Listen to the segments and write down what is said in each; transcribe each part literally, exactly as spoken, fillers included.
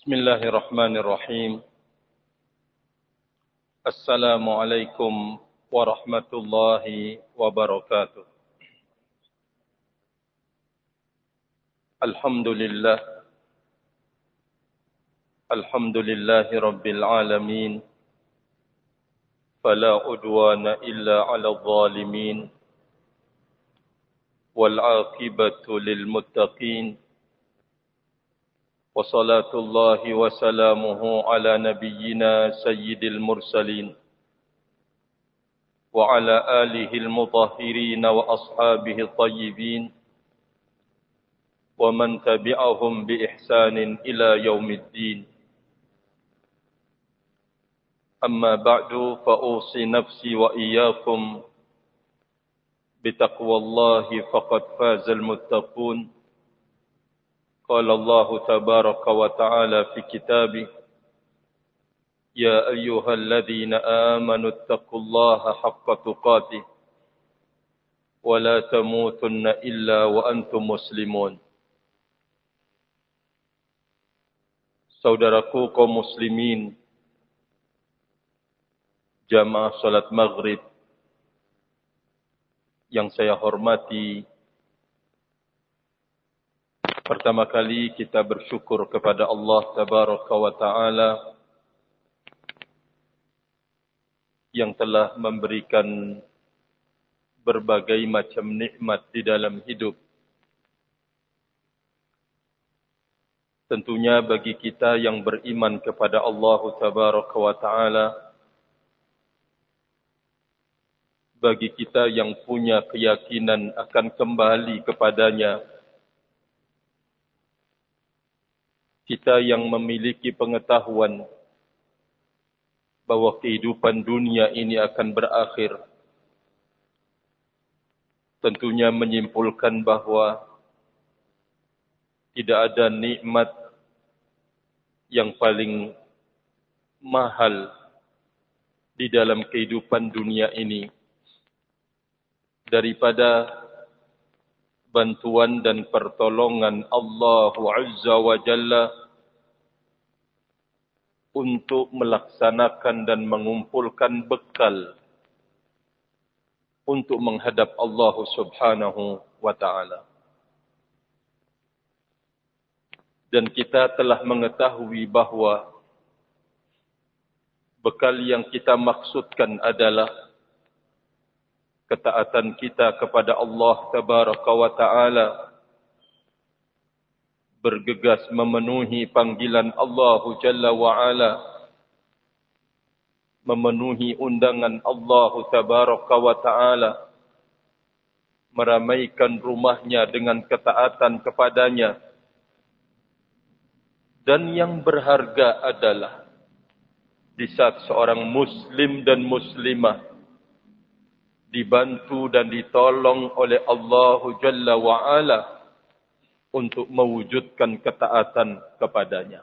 Bismillahirrahmanirrahim. Assalamualaikum warahmatullahi wabarakatuh. Alhamdulillah. Alhamdulillahi rabbil alamin. Fala udwana illa 'alal zalimin. Wal 'aqibatu lil muttaqin. وصلاة الله وسلامه على نبينا سيد المرسلين وعلى آله المطهرين وأصحابه الطيبين ومن تبعهم بإحسان إلى يوم الدين. أما بعد فأوصي نفسي وإياكم بتقوى الله فقد فاز المتقون. قال الله تبارك وتعالى في كتابه: يا أيها الذين آمنوا اتقوا الله حق تقاته ولا تموتن إلا وأنتم مسلمون. Saudaraku kaum muslimin, jamaah salat maghrib yang saya hormati, pertama kali kita bersyukur kepada Allah Tabaraka wa Ta'ala yang telah memberikan berbagai macam nikmat di dalam hidup. Tentunya bagi kita yang beriman kepada Allah Tabaraka wa Ta'ala, bagi kita yang punya keyakinan akan kembali kepadanya, kita yang memiliki pengetahuan bahwa kehidupan dunia ini akan berakhir, tentunya menyimpulkan bahwa tidak ada nikmat yang paling mahal di dalam kehidupan dunia ini daripada bantuan dan pertolongan Allah Azza wa Jalla untuk melaksanakan dan mengumpulkan bekal untuk menghadap Allah Subhanahu wa Ta'ala. Dan kita telah mengetahui bahwa bekal yang kita maksudkan adalah ketaatan kita kepada Allah Tabaraka wa Ta'ala, bergegas memenuhi panggilan Allah Jalla wa Ala, memenuhi undangan Allah Tabaraka wa Ta'ala, meramaikan rumahnya dengan ketaatan kepadanya. Dan yang berharga adalah di saat seorang muslim dan muslimah dibantu dan ditolong oleh Allah Jalla wa Ala untuk mewujudkan ketaatan kepadanya.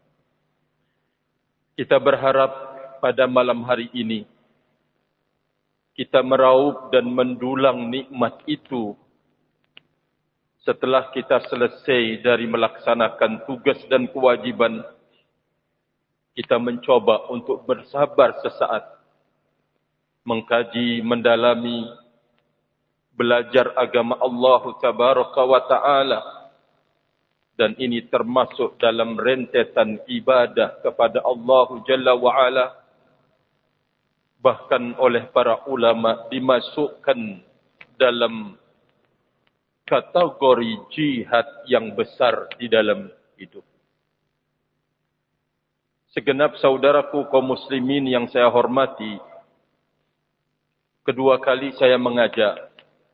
Kita berharap pada malam hari ini kita meraup dan mendulang nikmat itu setelah kita selesai dari melaksanakan tugas dan kewajiban. Kita mencoba untuk bersabar sesaat, mengkaji, mendalami, belajar agama Allah Tabaraka wa Ta'ala. Dan ini termasuk dalam rentetan ibadah kepada Allah Jalla wa Ala. Bahkan oleh para ulama dimasukkan dalam kategori jihad yang besar di dalam hidup. Segenap saudaraku kaum muslimin yang saya hormati, kedua kali saya mengajak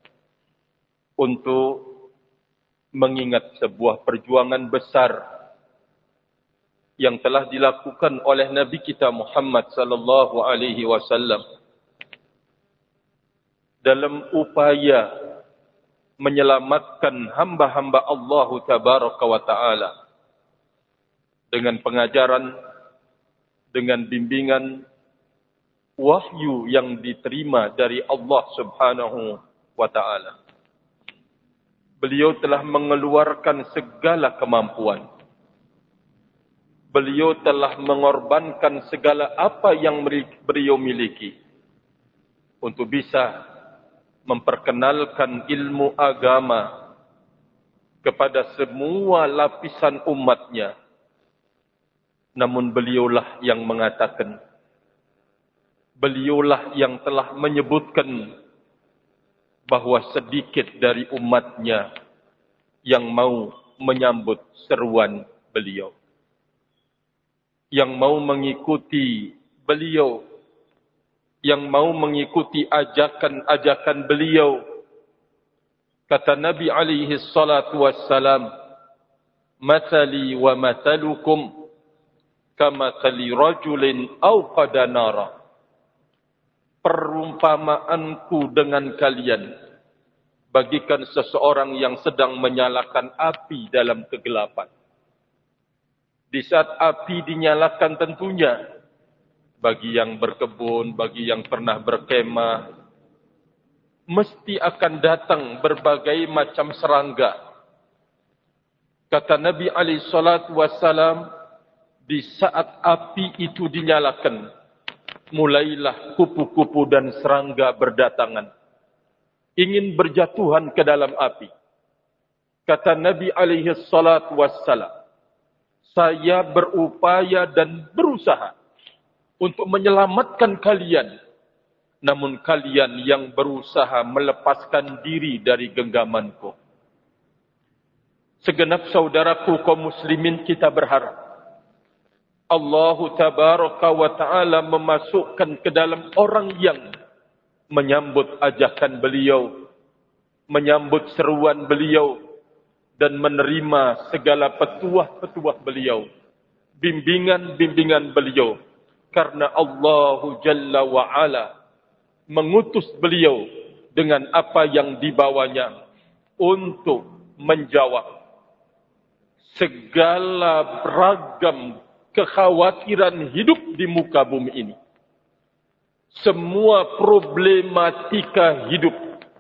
untuk mengingat sebuah perjuangan besar yang telah dilakukan oleh Nabi kita Muhammad sallallahu alaihi wasallam dalam upaya menyelamatkan hamba-hamba Allah Tabaraka wa Ta'ala dengan pengajaran, dengan bimbingan wahyu yang diterima dari Allah Subhanahu wa Ta'ala. Beliau telah mengeluarkan segala kemampuan beliau telah mengorbankan segala apa yang beliau miliki untuk bisa memperkenalkan ilmu agama kepada semua lapisan umatnya. Namun beliaulah yang mengatakan, beliaulah yang telah menyebutkan bahawa sedikit dari umatnya yang mau menyambut seruan beliau, yang mau mengikuti beliau, yang mau mengikuti ajakan-ajakan beliau. Kata Nabi alaihi salatu wassalam, "Mathali wa mathalukum kamathali rajulin awqada nara." Perumpamaanku dengan kalian bagikan seseorang yang sedang menyalakan api dalam kegelapan. Di saat api dinyalakan tentunya, bagi yang berkebun, bagi yang pernah berkemah, mesti akan datang berbagai macam serangga. Kata Nabi alaihi salatu wassalam, di saat api itu dinyalakan, mulailah kupu-kupu dan serangga berdatangan, ingin berjatuhan ke dalam api. Kata Nabi alaihi salatu wassalam, saya berupaya dan berusaha untuk menyelamatkan kalian, namun kalian yang berusaha melepaskan diri dari genggamanku. Segenap saudaraku kaum muslimin, kita berharap Allah tabaraka wa ta'ala memasukkan ke dalam orang yang menyambut ajakan beliau, menyambut seruan beliau, dan menerima segala petuah-petuah beliau, bimbingan-bimbingan beliau. Karena Allah Jalla wa'ala mengutus beliau dengan apa yang dibawanya untuk menjawab segala beragam kekhawatiran hidup di muka bumi ini. Semua problematika hidup,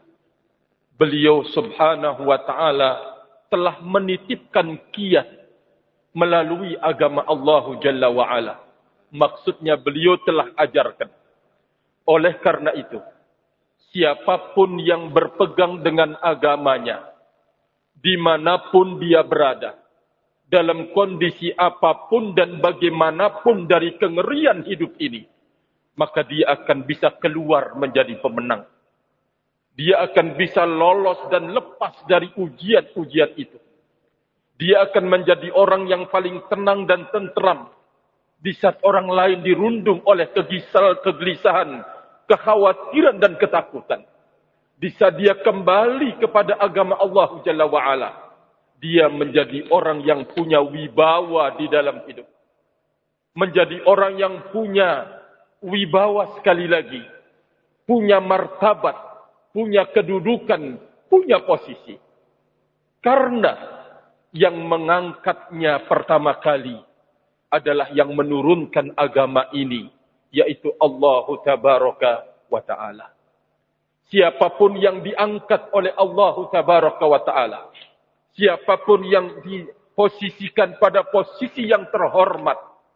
beliau subhanahu wa ta'ala telah menitipkan kiat melalui agama Allah Jalla wa'ala. Maksudnya beliau telah ajarkan. Oleh karena itu, siapapun yang berpegang dengan agamanya, dimanapun dia berada, dalam kondisi apapun dan bagaimanapun dari kengerian hidup ini, maka dia akan bisa keluar menjadi pemenang. Dia akan bisa lolos dan lepas dari ujian-ujian itu. Dia akan menjadi orang yang paling tenang dan tenteram di saat orang lain dirundung oleh kegisal, kegelisahan, kekhawatiran dan ketakutan. Di saat dia kembali kepada agama Allah Jalla wa'ala, dia menjadi orang yang punya wibawa di dalam hidup. Menjadi orang yang punya wibawa sekali lagi. Punya martabat, punya kedudukan, punya posisi. Karena yang mengangkatnya pertama kali adalah yang menurunkan agama ini, yaitu Allah Tabaraka wa Ta'ala. Siapapun yang diangkat oleh Allah Tabaraka wa Ta'ala, siapapun yang diposisikan pada posisi yang terhormat,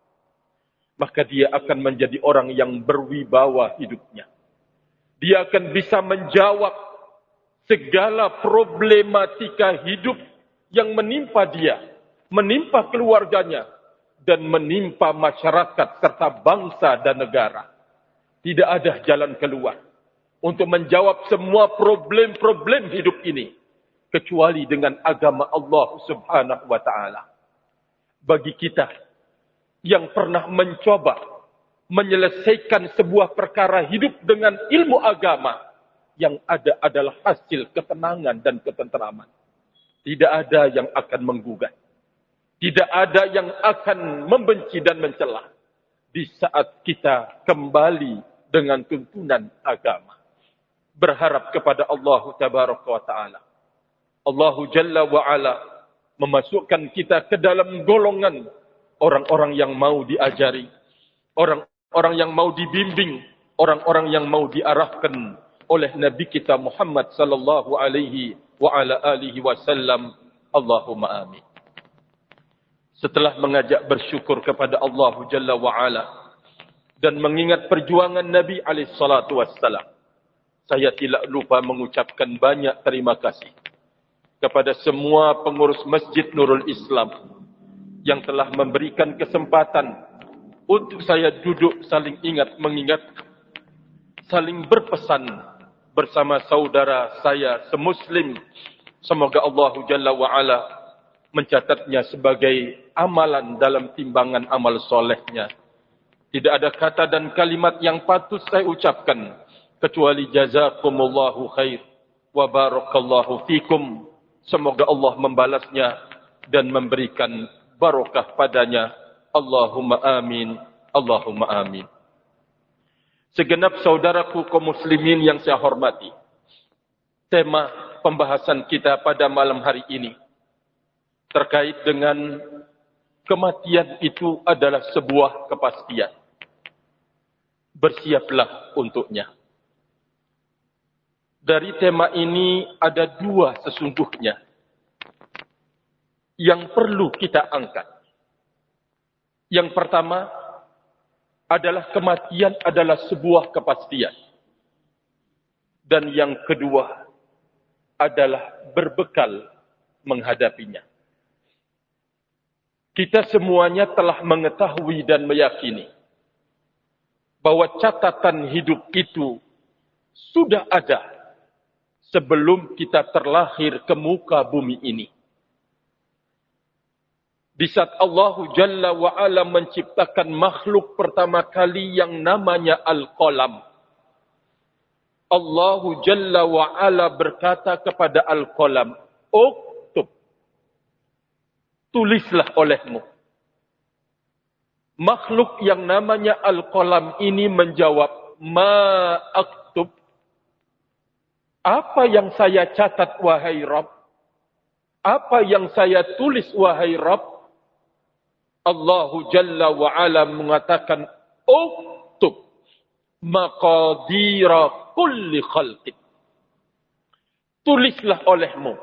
maka dia akan menjadi orang yang berwibawa hidupnya. Dia akan bisa menjawab segala problematika hidup yang menimpa dia, menimpa keluarganya, dan menimpa masyarakat serta bangsa dan negara. Tidak ada jalan keluar untuk menjawab semua problem-problem hidup ini, kecuali dengan agama Allah Subhanahu wa Ta'ala. Bagi kita yang pernah mencoba menyelesaikan sebuah perkara hidup dengan ilmu agama, yang ada adalah hasil ketenangan dan ketenteraman. Tidak ada yang akan menggugat. Tidak ada yang akan membenci dan mencela di saat kita kembali dengan tuntunan agama. Berharap kepada Allah Tabaraka wa Ta'ala. Allah Jalla wa'ala memasukkan kita ke dalam golongan orang-orang yang mau diajari, orang-orang yang mau dibimbing, orang-orang yang mau diarahkan oleh Nabi kita Muhammad sallallahu alaihi wa ala alihi wasallam. Allahumma amin. Setelah mengajak bersyukur kepada Allah Jalla wa'ala dan mengingat perjuangan Nabi alaihi salatu wassalam, saya tidak lupa mengucapkan banyak terima kasih kepada semua pengurus Masjid Nurul Islam yang telah memberikan kesempatan untuk saya duduk saling ingat mengingat, saling berpesan bersama saudara saya semuslim. Semoga Allah Jalla wa'ala mencatatnya sebagai amalan dalam timbangan amal solehnya. Tidak ada kata dan kalimat yang patut saya ucapkan kecuali jazakumullahu khair wa barakallahu fikum. Semoga Allah membalasnya dan memberikan barokah padanya. Allahumma amin. Allahumma amin. Segenap saudaraku kaum muslimin yang saya hormati, tema pembahasan kita pada malam hari ini terkait dengan kematian itu adalah sebuah kepastian. Bersiaplah untuknya. Dari tema ini ada dua sesungguhnya yang perlu kita angkat. Yang pertama adalah kematian adalah sebuah kepastian. Dan yang kedua adalah berbekal menghadapinya. Kita semuanya telah mengetahui dan meyakini bahwa catatan hidup itu sudah ada sebelum kita terlahir ke muka bumi ini. Di saat Allah Jalla wa'ala menciptakan makhluk pertama kali yang namanya Al-Qalam, Allah Jalla wa'ala berkata kepada Al-Qalam, "Uktub, tulislah olehmu." Makhluk yang namanya Al-Qalam ini menjawab, "Ma aktub." Apa yang saya catat wahai Rabb? Apa yang saya tulis wahai Rabb? Allah Jalla wa'ala mengatakan, "Uktub maqadira kulli khalqin." Tulislah olehmu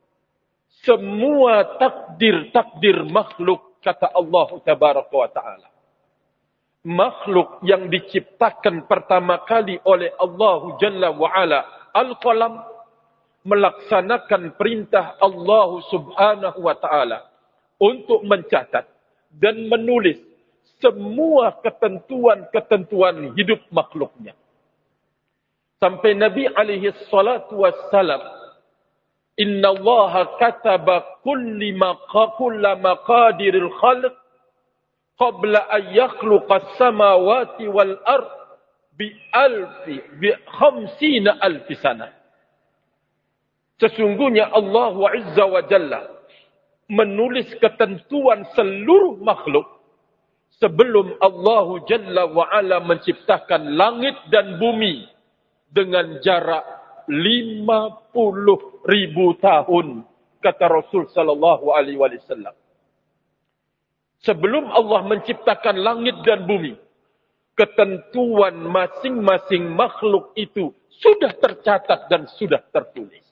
semua takdir-takdir makhluk, kata Allah Tabaraka wa Ta'ala. Makhluk yang diciptakan pertama kali oleh Allah Jalla wa'ala, Al-Qalam, melaksanakan perintah Allah Subhanahu wa Ta'ala untuk mencatat dan menulis semua ketentuan-ketentuan hidup makhluknya. Sampai Nabi alaihi salatu wassalam, "Inna Allah kataba kulli maqakulla maqadiril khalq qabla an yakhluqa as-samawati wal ard bi alfi bi khamsina alfi sana." Sesungguhnya Allah Azza wa Jalla menulis ketentuan seluruh makhluk sebelum Allah Jalla wa Ala menciptakan langit dan bumi dengan jarak lima puluh ribu tahun, kata Rasul sallallahu alaihi wasallam. Sebelum Allah menciptakan langit dan bumi, ketentuan masing-masing makhluk itu sudah tercatat dan sudah tertulis.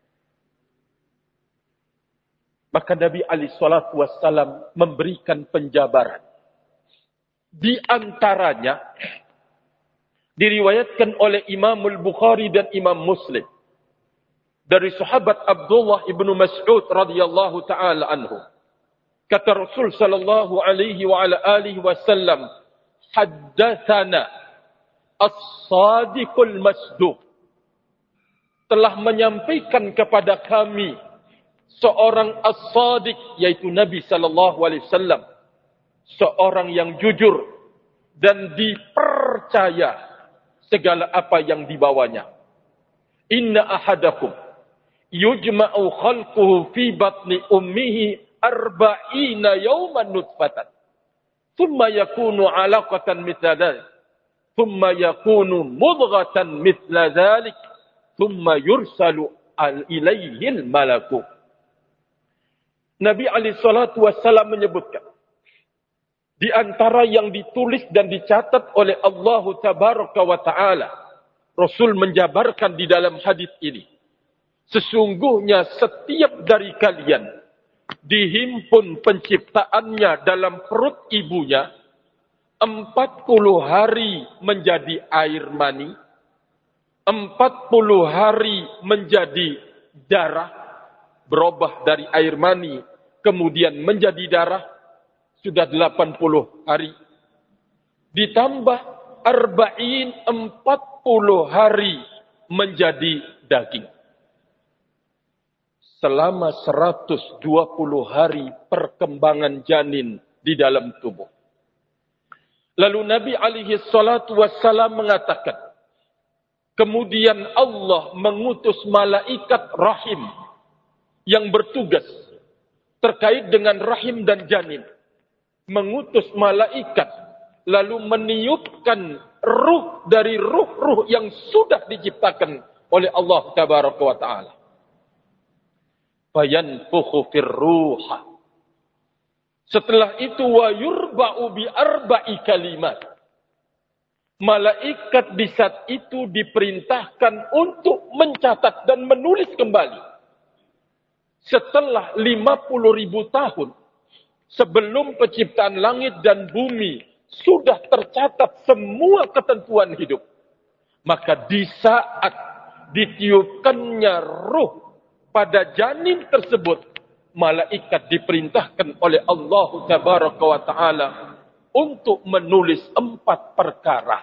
Maka Nabi alaihi salatu wassalam memberikan penjabaran. Di antaranya diriwayatkan oleh Imam Al-Bukhari dan Imam Muslim dari sahabat Abdullah ibnu Mas'ud radhiyallahu taala anhu. Kata Rasul sallallahu alaihi wa ala alihi wasallam, "Haddatsana as-sadiqul masduq." Telah menyampaikan kepada kami seorang as-sadiq, yaitu Nabi sallallahu alaihi wasallam, seorang yang jujur dan dipercaya segala apa yang dibawanya. "Inna ahadakum yujma'u khalquhu fi batni ummihi arba'ina yawman nutfatan, thumma yakunu 'alaqatan mithla dhalik, thumma yakunu mudghatan mithla dhalik, thumma yursalu ilayhi al-malaku." Nabi alaihi salatu wassalam menyebutkan, di antara yang ditulis dan dicatat oleh Allah Tabaraka wa Ta'ala, Rasul menjabarkan di dalam hadis ini, sesungguhnya setiap dari kalian dihimpun penciptaannya dalam perut ibunya, empat puluh hari menjadi air mani, empat puluh hari menjadi darah, berubah dari air mani, kemudian menjadi darah, sudah delapan puluh hari. Ditambah arba'in, empat puluh hari menjadi daging. Selama seratus dua puluh hari perkembangan janin di dalam tubuh. Lalu Nabi alaihi salatu wassalam mengatakan, kemudian Allah mengutus malaikat rahim yang bertugas terkait dengan rahim dan janin. Mengutus malaikat lalu meniupkan ruh dari ruh-ruh yang sudah diciptakan oleh Allah tabaraka wa ta'ala. Fayanfukhu fir ruha. Setelah itu wa yurba'u bi arba'i kalimat. Malaikat di saat itu diperintahkan untuk mencatat dan menulis kembali. Setelah lima puluh ribu tahun sebelum penciptaan langit dan bumi sudah tercatat semua ketentuan hidup. Maka di saat ditiupkannya ruh pada janin tersebut, malaikat diperintahkan oleh Allah tabaraka wa ta'ala untuk menulis empat perkara.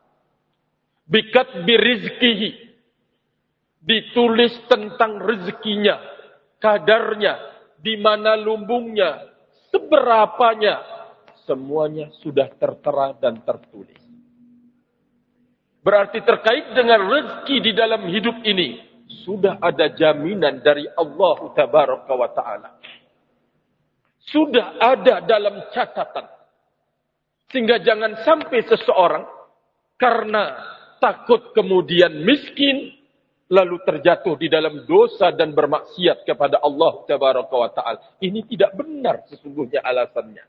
Bikat birizkihi, ditulis tentang rezekinya, kadarnya, di mana lumbungnya, seberapanya, semuanya sudah tertera dan tertulis. Berarti terkait dengan rezeki di dalam hidup ini, sudah ada jaminan dari Allah tabaraka wa ta'ala. Sudah ada dalam catatan. Sehingga jangan sampai seseorang karena takut kemudian miskin, lalu terjatuh di dalam dosa dan bermaksiat kepada Allah tabaraka wa ta'ala. Ini tidak benar sesungguhnya alasannya.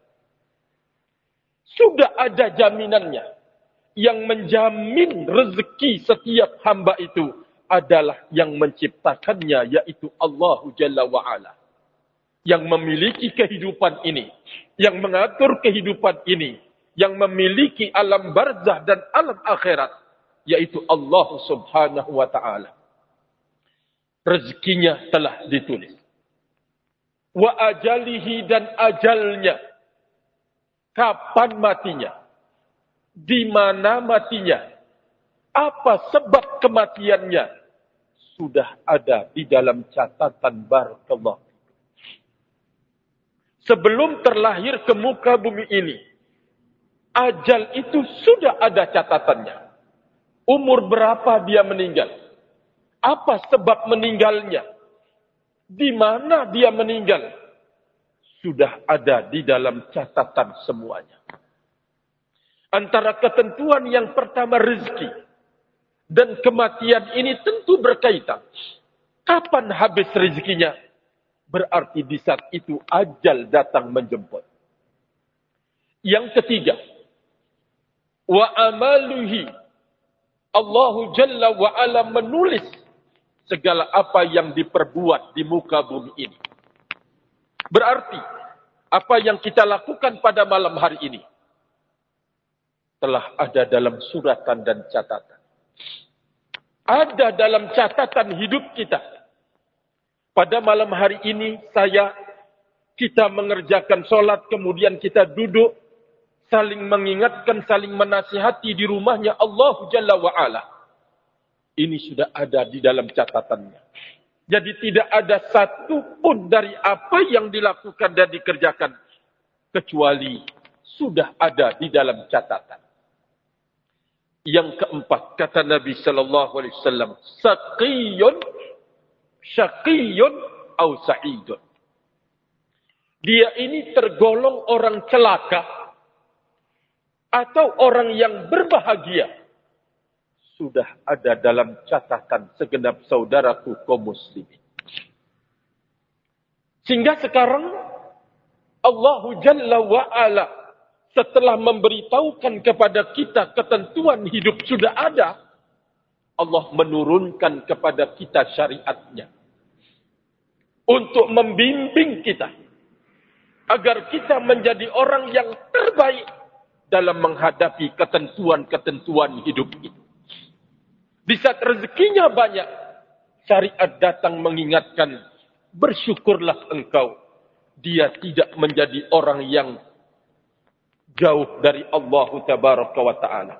Sudah ada jaminannya. Yang menjamin rezeki setiap hamba itu adalah yang menciptakannya, yaitu Allah Jalla wa'ala. Yang memiliki kehidupan ini. Yang mengatur kehidupan ini. Yang memiliki alam barzah dan alam akhirat. Yaitu Allah Subhanahu wa ta'ala. Rezekinya telah ditulis. Wa ajalihi, dan ajalnya. Kapan matinya? Di mana matinya? Apa sebab kematiannya? Sudah ada di dalam catatan barakallah. Sebelum terlahir ke muka bumi ini, ajal itu sudah ada catatannya. Umur berapa dia meninggal? Apa sebab meninggalnya? Di mana dia meninggal? Sudah ada di dalam catatan semuanya. Antara ketentuan yang pertama rezeki dan kematian ini tentu berkaitan. Kapan habis rezekinya? Berarti di saat itu ajal datang menjemput. Yang ketiga, wa amaluhi, Allah Jalla wa Ala menulis segala apa yang diperbuat di muka bumi ini. Berarti, apa yang kita lakukan pada malam hari ini telah ada dalam suratan dan catatan. Ada dalam catatan hidup kita. Pada malam hari ini, saya, kita mengerjakan sholat, kemudian kita duduk, saling mengingatkan, saling menasihati di rumahnya Allah Jalla wa'ala. Ini sudah ada di dalam catatannya. Jadi tidak ada satu pun dari apa yang dilakukan dan dikerjakan, kecuali sudah ada di dalam catatan. Yang keempat, kata Nabi sallallahu alaihi wasallam, saqiyun, syaqiyun, au sa'idun. Dia ini tergolong orang celaka atau orang yang berbahagia. Sudah ada dalam catatan segenap saudaraku kaum muslimin. Sehingga sekarang Allah Jalla wa'ala setelah memberitahukan kepada kita ketentuan hidup sudah ada, Allah menurunkan kepada kita syariatnya. untuk membimbing kita agar kita menjadi orang yang terbaik dalam menghadapi ketentuan-ketentuan hidup itu. Di saat rezekinya banyak, syariat datang mengingatkan, bersyukurlah engkau. Dia tidak menjadi orang yang jauh dari Allah Tabaraka wa Ta'ala.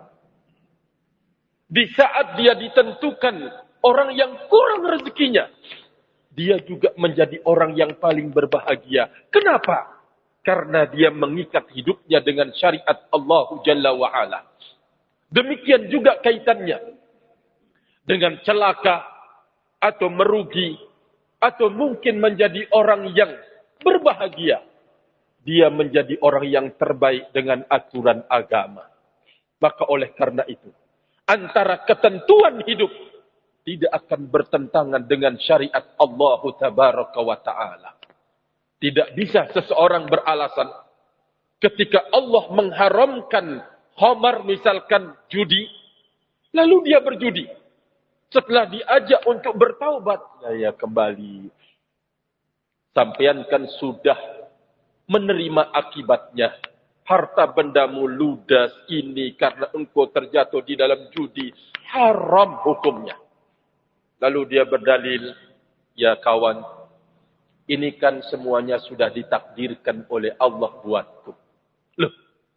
Di saat dia ditentukan orang yang kurang rezekinya, dia juga menjadi orang yang paling berbahagia. Kenapa? Karena dia mengikat hidupnya dengan syariat Allah Jalla wa'ala. Demikian juga kaitannya dengan celaka atau merugi atau mungkin menjadi orang yang berbahagia. Dia menjadi orang yang terbaik dengan aturan agama. Maka oleh karena itu, antara ketentuan hidup tidak akan bertentangan dengan syariat Allah Tabaraka wa Ta'ala. Tidak bisa seseorang beralasan ketika Allah mengharamkan khamar, misalkan judi, lalu dia berjudi. Setelah diajak untuk bertaubat, saya kembali. Sampean kan sudah menerima akibatnya. Harta bendamu ludas ini karena engkau terjatuh di dalam judi. Haram hukumnya. Lalu dia berdalil, ya kawan, ini kan semuanya sudah ditakdirkan oleh Allah buatku. Loh,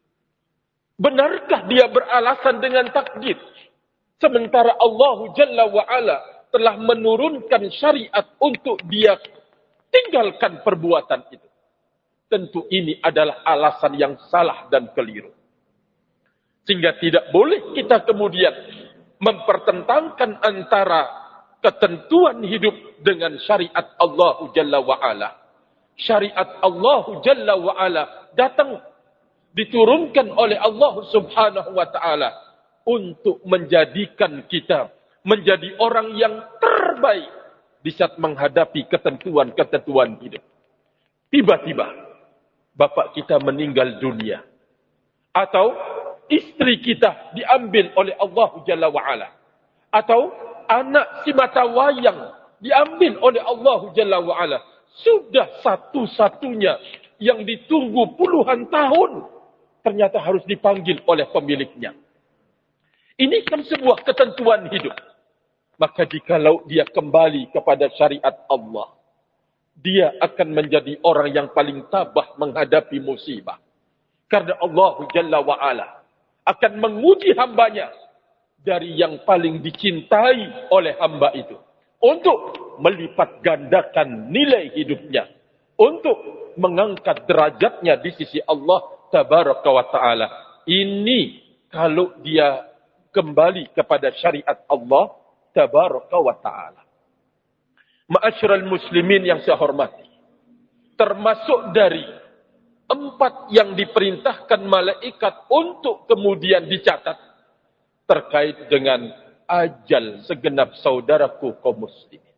benarkah dia beralasan dengan takdir? Sementara Allah Jalla wa'ala telah menurunkan syariat untuk dia tinggalkan perbuatan itu. Tentu ini adalah alasan yang salah dan keliru. Sehingga tidak boleh kita kemudian mempertentangkan antara ketentuan hidup dengan syariat Allah Jalla wa'ala. Syariat Allah Jalla wa'ala datang diturunkan oleh Allah Subhanahu wa ta'ala untuk menjadikan kita menjadi orang yang terbaik di saat menghadapi ketentuan-ketentuan hidup. Tiba-tiba bapak kita meninggal dunia, atau istri kita diambil oleh Allah Jalla wa'ala, atau anak si mata wayang diambil oleh Allah Jalla wa'ala. Sudah satu-satunya yang ditunggu puluhan tahun, ternyata harus dipanggil oleh pemiliknya. Ini kan sebuah ketentuan hidup. Maka jikalau dia kembali kepada syariat Allah, dia akan menjadi orang yang paling tabah menghadapi musibah. Karena Allah Jalla wa'ala akan menguji hambanya dari yang paling dicintai oleh hamba itu, untuk melipat gandakan nilai hidupnya, untuk mengangkat derajatnya di sisi Allah Tabaraka wa Ta'ala. Ini kalau dia kembali kepada syariat Allah Tabaraka wa Ta'ala. Ma'asyiral muslimin yang saya hormati, termasuk dari empat yang diperintahkan malaikat untuk kemudian dicatat terkait dengan ajal segenap saudaraku kaum muslimin.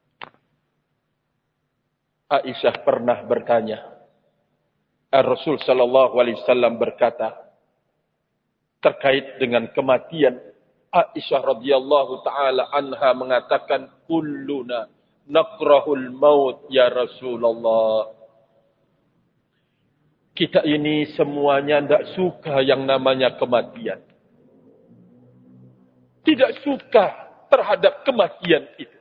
Aisyah pernah bertanya, Rasul sallallahu alaihi wasallam berkata terkait dengan kematian. Aisyah radhiyallahu taala anha mengatakan, kulluna nakrahul maut ya Rasulullah. Kita ini semuanya tidak suka yang namanya kematian. Tidak suka terhadap kematian itu.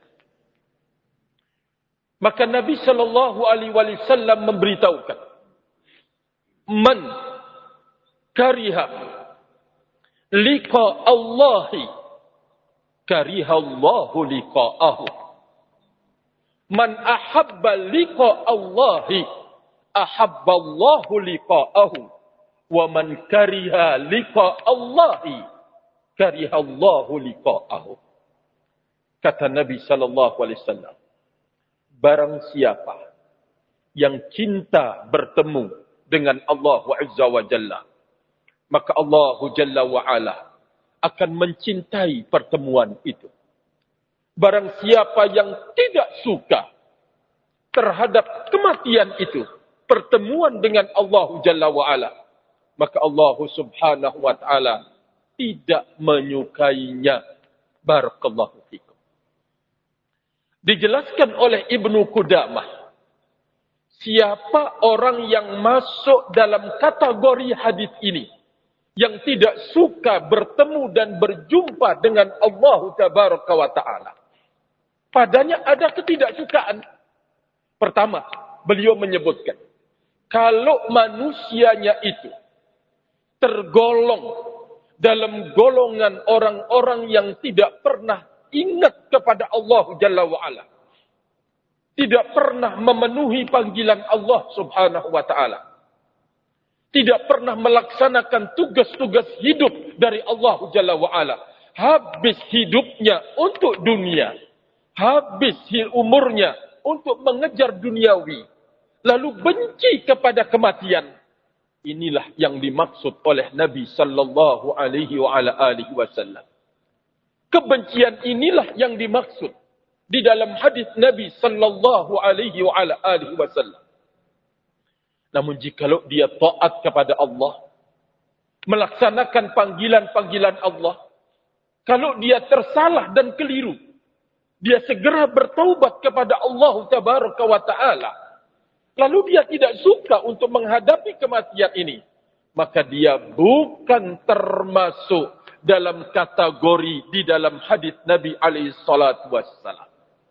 Maka Nabi sallallahu alaihi wasallam memberitahukan, man kariha liqa Allahi kariha Allahu liqa'ahu. Man ahabba liqa Allahi ahabba Allahu liqa'ahu. Wa man kariha liqa Allahi kariha Allahu liqa'ahu. Kata Nabi sallallahu alaihi wasallam, barang siapa yang cinta bertemu dengan Allah Azza wa Jalla, maka Allah Jalla wa Ala akan mencintai pertemuan itu. Barang siapa yang tidak suka terhadap kematian itu, pertemuan dengan Allah Jalla wa Ala, maka Allah Subhanahu wa Ta'ala tidak menyukainya. Barakallahu fikum. Dijelaskan oleh Ibnu Qudamah siapa orang yang masuk dalam kategori hadis ini, yang tidak suka bertemu dan berjumpa dengan Allah Tabaraka wa Ta'ala, padanya ada ketidaksukaan. Pertama, beliau menyebutkan, kalau manusianya itu tergolong dalam golongan orang-orang yang tidak pernah ingat kepada Allah Jalla wa'ala, tidak pernah memenuhi panggilan Allah Subhanahu wa Ta'ala, tidak pernah melaksanakan tugas-tugas hidup dari Allah Jalla wa'ala, habis hidupnya untuk dunia, habis umurnya untuk mengejar duniawi, lalu benci kepada kematian. Inilah yang dimaksud oleh Nabi sallallahu alaihi wa ala alihi wasallam. Kebencian inilah yang dimaksud di dalam hadis Nabi sallallahu alaihi wa ala alihi wasallam. Namun jikalau dia taat kepada Allah, melaksanakan panggilan-panggilan Allah, kalau dia tersalah dan keliru, dia segera bertaubat kepada Allah Tabaraka wa Ta'ala, lalu dia tidak suka untuk menghadapi kematian ini, maka dia bukan termasuk dalam kategori di dalam hadis Nabi alaihi salatu wassalam.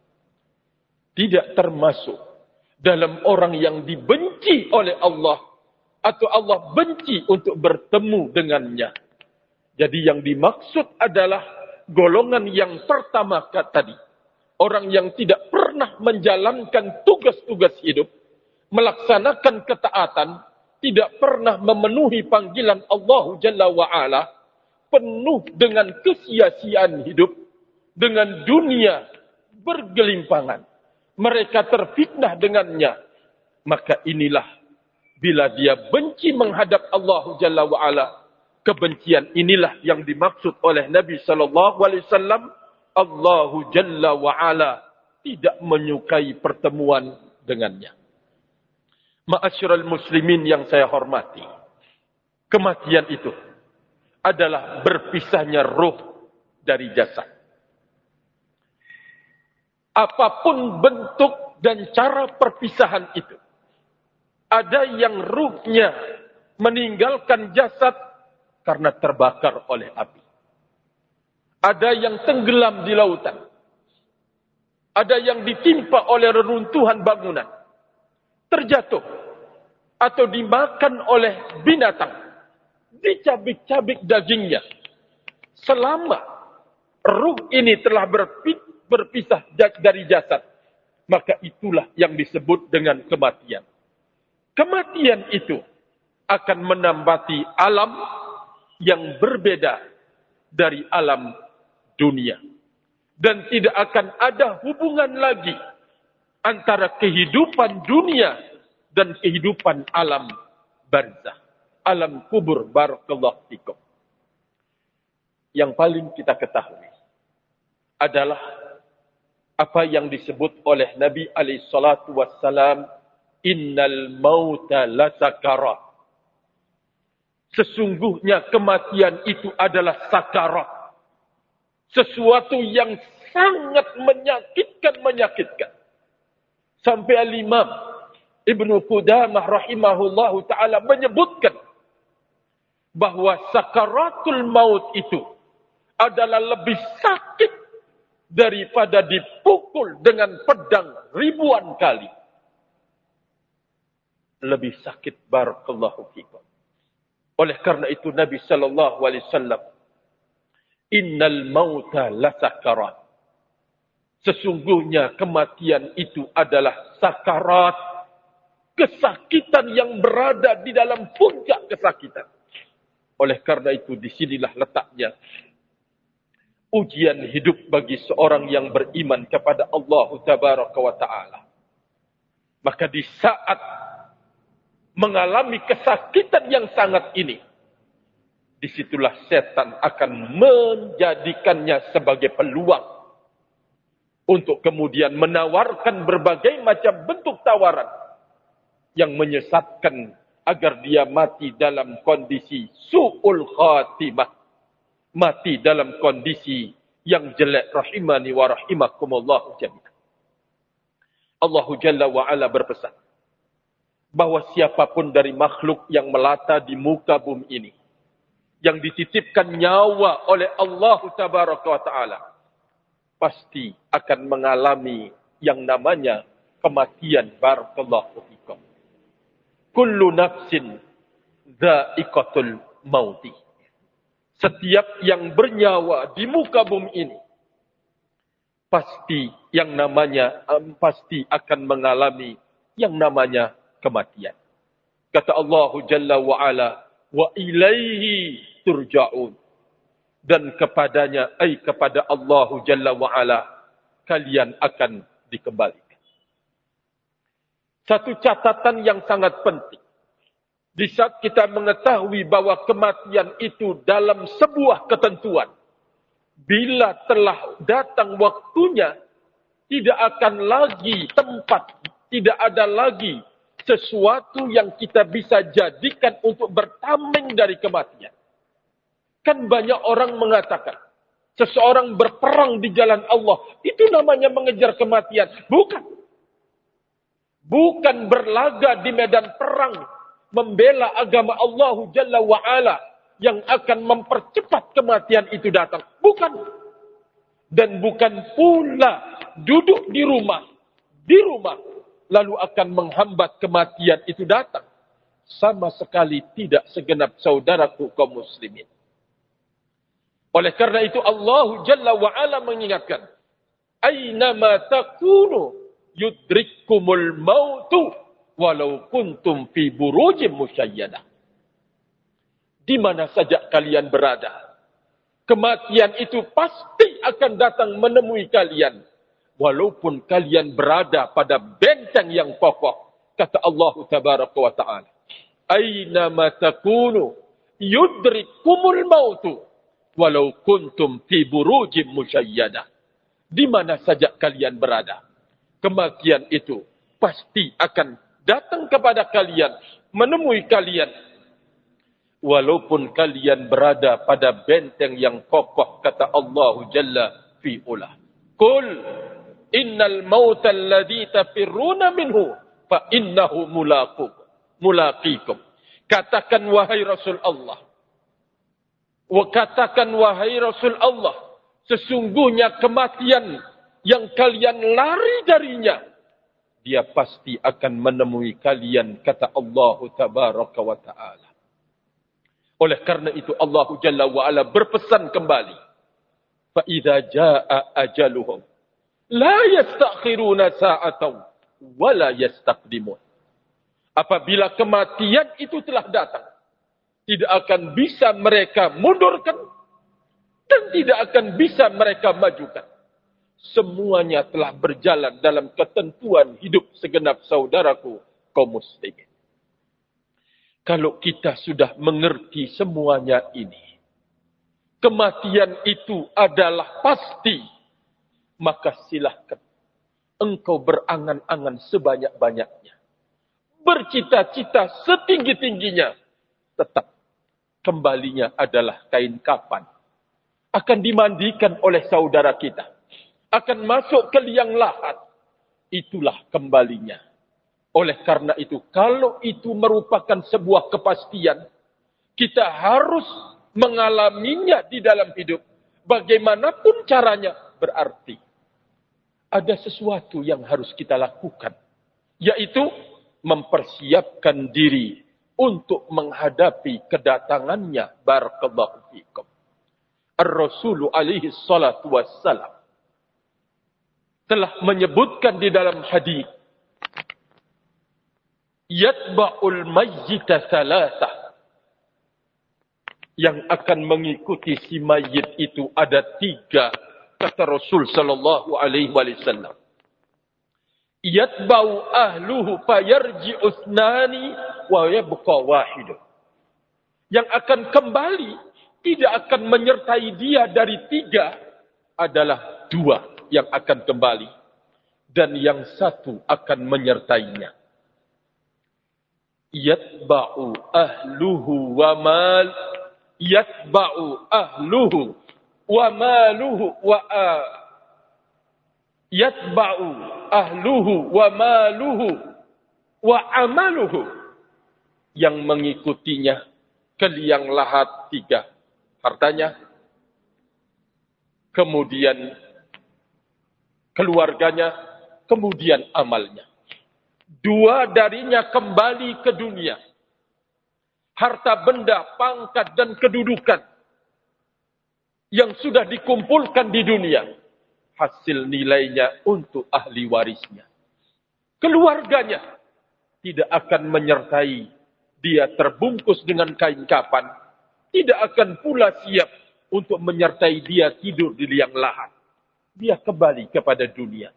Tidak termasuk dalam orang yang dibenci oleh Allah, atau Allah benci untuk bertemu dengannya. Jadi yang dimaksud adalah golongan yang pertama tadi. Orang yang tidak pernah menjalankan tugas-tugas hidup, melaksanakan ketaatan, tidak pernah memenuhi panggilan Allah Jalla wa'ala, penuh dengan kesia-siaan hidup, dengan dunia bergelimpangan. Mereka terfitnah dengannya. Maka inilah, bila dia benci menghadap Allah Jalla wa'ala, kebencian inilah yang dimaksud oleh Nabi sallallahu alaihi wasallam. Allah Jalla wa'ala tidak menyukai pertemuan dengannya. Ma'asyiral muslimin yang saya hormati, kematian itu adalah berpisahnya ruh dari jasad. Apapun bentuk dan cara perpisahan itu, ada yang ruhnya meninggalkan jasad karena terbakar oleh api. Ada yang tenggelam di lautan. Ada yang ditimpa oleh reruntuhan bangunan, terjatuh atau dimakan oleh binatang, dicabik-cabik dagingnya. Selama ruh ini telah berpisah dari jasad, maka itulah yang disebut dengan kematian. Kematian itu akan menambati alam yang berbeda dari alam dunia. Dan tidak akan ada hubungan lagi antara kehidupan dunia dan kehidupan alam barzah, alam kubur. Barakallahu fikum. Yang paling kita ketahui adalah apa yang disebut oleh Nabi alaihi salatu wassalam, innal mauta lasakarat. Sesungguhnya kematian itu adalah sakarat. Sesuatu yang sangat menyakitkan-menyakitkan. Sampai Al-Imam Ibnu Qudamah rahimahullahu ta'ala menyebutkan bahwa sakaratul maut itu adalah lebih sakit daripada dipukul dengan pedang ribuan kali. Lebih sakit, barakallahu fikum. Oleh karena itu Nabi sallallahu alaihi wasallam, innal mauta lasakarat. Sesungguhnya kematian itu adalah sakarat. Kesakitan yang berada di dalam puncak kesakitan. Oleh karena itu disinilah letaknya ujian hidup bagi seorang yang beriman kepada Allah Tabaraka wa Ta'ala. Maka di saat mengalami kesakitan yang sangat ini, disitulah setan akan menjadikannya sebagai peluang untuk kemudian menawarkan berbagai macam bentuk tawaran yang menyesatkan agar dia mati dalam kondisi su'ul khatimah, mati dalam kondisi yang jelek. Rahimani wa rahimakumullah jami'an. Allah Jalla wa Ala berpesan, bahwa siapapun dari makhluk yang melata di muka bumi ini, yang dititipkan nyawa oleh Allah Tabaraka wa Ta'ala, pasti akan mengalami yang namanya kematian. Barakallahu fikum. Kullu nafsin dha'iqatul mauti. Setiap yang bernyawa di muka bumi ini, pasti yang namanya, um, pasti akan mengalami yang namanya kematian. Kata Allah Jalla wa'ala, wa ilaihi turja'un. Dan kepadanya, ay kepada Allah Jalla wa'ala, kalian akan dikembalikan. Satu catatan yang sangat penting. Di saat kita mengetahui bahwa kematian itu dalam sebuah ketentuan, bila telah datang waktunya, tidak akan lagi tempat, tidak ada lagi sesuatu yang kita bisa jadikan untuk bertameng dari kematian. Kan banyak orang mengatakan, seseorang berperang di jalan Allah, itu namanya mengejar kematian. Bukan. Bukan berlaga di medan perang, membela agama Allah Jalla wa'ala, yang akan mempercepat kematian itu datang. Bukan. Dan bukan pula duduk di rumah, di rumah, lalu akan menghambat kematian itu datang. Sama sekali tidak segenap saudaraku kaum muslimin. Oleh karena itu Allah Jalla wa'ala mengingatkan, Aynama takunu yudrikkumul mautu walau kuntum fi burujim musyayyadah. Di mana saja kalian berada, kematian itu pasti akan datang menemui kalian. Walaupun kalian berada pada benteng yang kokoh. Kata Allah Tabaraka wa Ta'ala, Aynama takunu yudrikkumul mautu walau kuntum fi burujim musyayyadah. Di mana saja kalian berada, kematian itu pasti akan datang kepada kalian, menemui kalian. Walaupun kalian berada pada benteng yang kokoh, kata Allah Jalla fi'ulah. Qul innal mauta alladhi tafirruna minhu fa innahu mulaqukum mulaqikum. Katakan wahai Rasul Allah. Wa katakan wahai Rasul Allah, sesungguhnya kematian yang kalian lari darinya, dia pasti akan menemui kalian, kata Allah Tabaraka wa Ta'ala. Oleh karena itu Allah Jalla wa'ala berpesan kembali, fa idza jaa ajaluhum la yastakhiruna sa'atan wa la yastaqdimun. Apabila kematian itu telah datang, tidak akan bisa mereka mundurkan dan tidak akan bisa mereka majukan. Semuanya telah berjalan dalam ketentuan hidup segenap saudaraku kaum muslimin. Kalau kita sudah mengerti semuanya ini, kematian itu adalah pasti, maka silahkan engkau berangan-angan sebanyak-banyaknya, bercita-cita setinggi-tingginya, tetap kembalinya adalah kain kapan. Akan dimandikan oleh saudara kita, akan masuk ke liang lahat, itulah kembalinya. Oleh karena itu, kalau itu merupakan sebuah kepastian, kita harus mengalaminya di dalam hidup. Bagaimanapun caranya, berarti ada sesuatu yang harus kita lakukan, yaitu mempersiapkan diri untuk menghadapi kedatangannya. Barakallahu fikum. Ar-Rasulu alaihi salatu wassalam telah menyebutkan di dalam hadis, yatba'ul mayyita salasah. Yang akan mengikuti si mayit itu ada tiga, kata Rasul sallallahu alaihi wasallam. Yatba'u ahluhu fayarji'u ithnani wa yabqa wahid. Yang akan kembali, tidak akan menyertai dia dari tiga, adalah dua yang akan kembali, dan yang satu akan menyertainya. Yatba'u ahluhu wa mal yatba'u ahluhu wa maluhu wa uh, yatba'u ahluhu wa maluhu wa amaluhu, yang mengikutinya keliang lahat tiga, hartanya, kemudian keluarganya, kemudian amalnya. Dua darinya kembali ke dunia. Harta benda, pangkat dan kedudukan yang sudah dikumpulkan di dunia, hasil nilainya untuk ahli warisnya. Keluarganya tidak akan menyertai dia terbungkus dengan kain kafan, tidak akan pula siap untuk menyertai dia tidur di liang lahat. Dia kembali kepada dunia.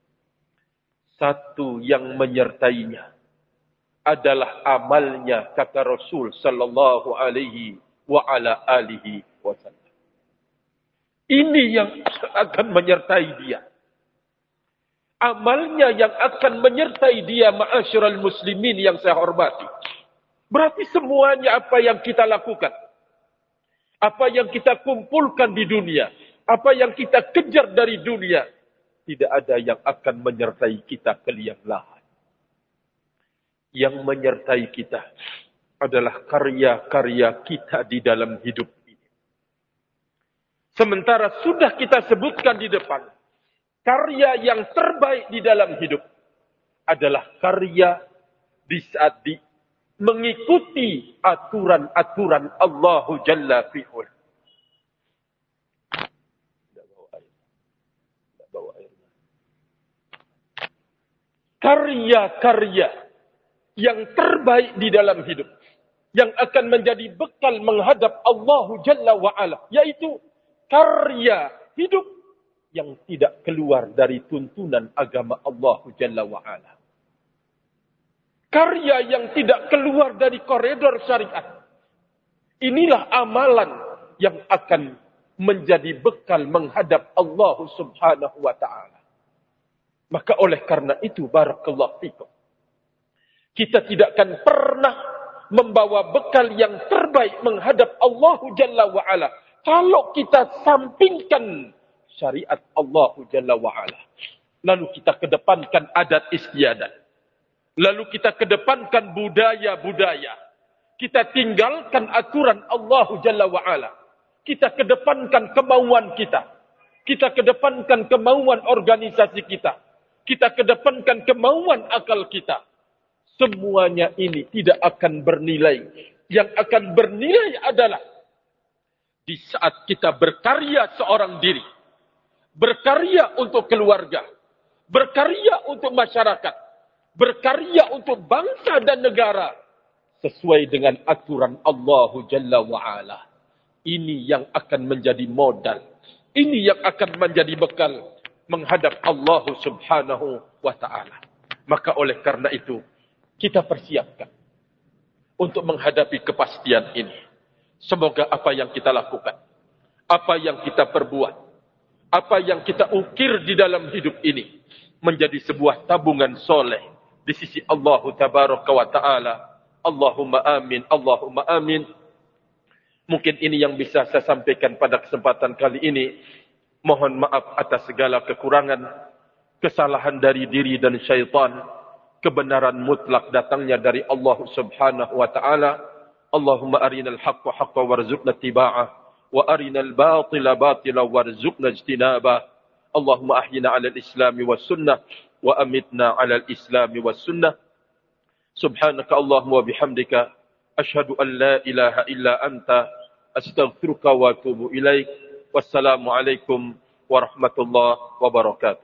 Satu yang menyertainya adalah amalnya, kata Rasul sallallahu alaihi wa ala alihi wasallam. Ini yang akan menyertai dia. Amalnya yang akan menyertai dia, ma'asyiral muslimin yang saya hormati. Berarti semuanya apa yang kita lakukan, apa yang kita kumpulkan di dunia, apa yang kita kejar dari dunia, tidak ada yang akan menyertai kita ke liang lahat. Yang menyertai kita adalah karya-karya kita di dalam hidup ini. Sementara sudah kita sebutkan di depan, karya yang terbaik di dalam hidup adalah karya di saat di mengikuti aturan-aturan Allahu Jalla fi'ul. Tidak bawa air. Tidak bawa air. Karya-karya yang terbaik di dalam hidup, yang akan menjadi bekal menghadap Allahu Jalla wa'ala, yaitu karya hidup yang tidak keluar dari tuntunan agama Allahu Jalla wa'ala. Karya yang tidak keluar dari koridor syariat. Inilah amalan yang akan menjadi bekal menghadap Allah Subhanahu wa ta'ala. Maka oleh karena itu, barakallahu fikum, kita tidak akan pernah membawa bekal yang terbaik menghadap Allah Jalla wa'ala kalau kita sampingkan syariat Allah Jalla wa'ala. Lalu kita kedepankan adat istiadat. Lalu kita kedepankan budaya-budaya. Kita tinggalkan aturan Allah Jalla wa'ala. Kita kedepankan kemauan kita. Kita kedepankan kemauan organisasi kita. Kita kedepankan kemauan akal kita. Semuanya ini tidak akan bernilai. Yang akan bernilai adalah di saat kita berkarya seorang diri. Berkarya untuk keluarga. Berkarya untuk masyarakat. Berkarya untuk bangsa dan negara sesuai dengan aturan Allahu Jalla wa'ala. Ini yang akan menjadi modal. Ini yang akan menjadi bekal menghadap Allah Subhanahu wa ta'ala. Maka oleh karena itu, kita persiapkan untuk menghadapi kepastian ini. Semoga apa yang kita lakukan, apa yang kita perbuat, apa yang kita ukir di dalam hidup ini menjadi sebuah tabungan soleh di sisi Allah Tabaraka wa Ta'ala. Allahumma amin, Allahumma amin. Mungkin ini yang bisa saya sampaikan pada kesempatan kali ini. Mohon maaf atas segala kekurangan, kesalahan dari diri dan syaitan. Kebenaran mutlak datangnya dari Allah Subhanahu wa Ta'ala. Allahumma arinal haqqa haqqa warzuqna tiba'ah, wa arinal batila batila warzuqna ijtinabah. Allahumma ahyina 'alal islami was sunnah wa amitna 'alal islami was sunnah. Subhanaka Allahumma wa bihamdika asyhadu an la ilaha illa anta astaghfiruka wa atubu ilaik. Wassalamu alaikum warahmatullahi wabarakatuh.